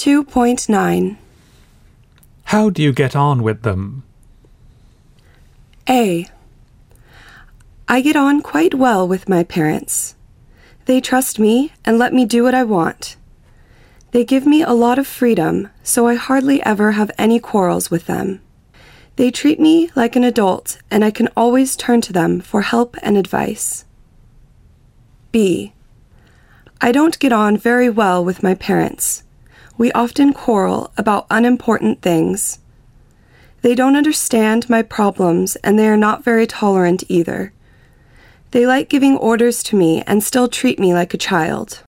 2.9. How do you get on with them? A. I get on quite well with my parents. They trust me and let me do what I want. They give me a lot of freedom, so I hardly ever have any quarrels with them. They treat me like an adult, and I can always turn to them for help and advice. B. I don't get on very well with my parents. We often quarrel about unimportant things. They don't understand my problems, and they are not very tolerant either. They like giving orders to me and still treat me like a child.